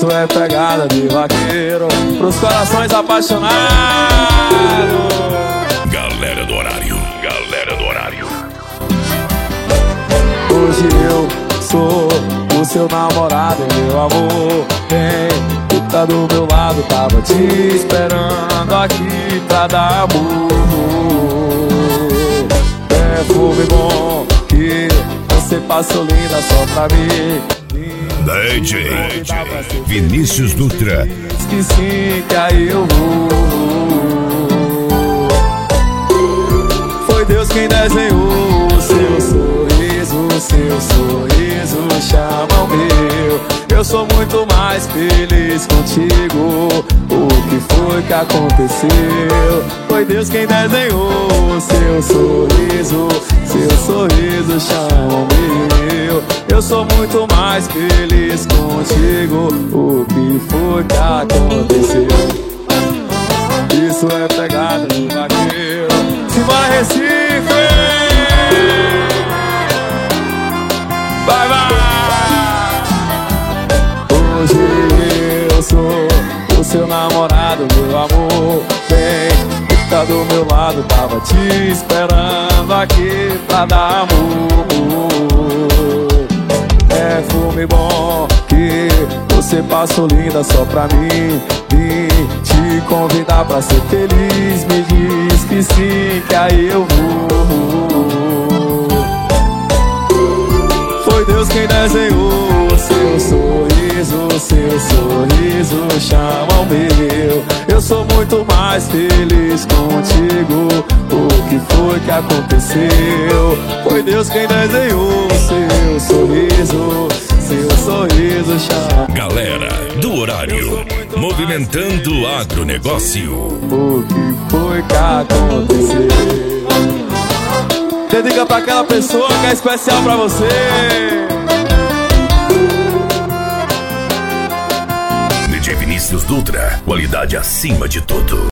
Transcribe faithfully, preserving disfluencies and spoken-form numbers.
Isso é pegada de vaqueiro pros corações apaixonados. Galera do horário, galera do horário. Hoje eu sou o seu namorado, meu amor. Vem, fica do meu lado, tava te esperando aqui pra dar amor. Perfume bom que você passou linda só pra mim. D J Vinícius Dutra. Esqueci que aí eu vou. Foi Deus quem desenhou o seu sorriso, o seu sorriso chama o meu. Eu sou muito mais feliz contigo. O que foi que aconteceu? Foi Deus quem desenhou o seu sorriso, seu sorriso chama o meu. Eu sou muito mais feliz contigo. O que foi que aconteceu? Isso é pegada de vaqueiro. Simbora, Recife! Vai, vai! Hoje eu sou o seu namorado, meu amor. Vem, fica do meu lado, tava te esperando aqui pra dar amor. Perfume bom que você passou linda só pra mim. Vim te convidar pra ser feliz. Me diz que sim, que aí eu vou. Foi Deus quem desenhou o seu sorriso, o seu sorriso chama o meu. Eu sou muito mais feliz contigo. O que foi que aconteceu? Foi Deus quem desenhou o seu sorriso, seu sorriso chama. Galera do horário, movimentando o agronegócio. O que foi que aconteceu? Dedica pra aquela pessoa que é especial pra você. D J Vinícius Dutra, qualidade acima de tudo.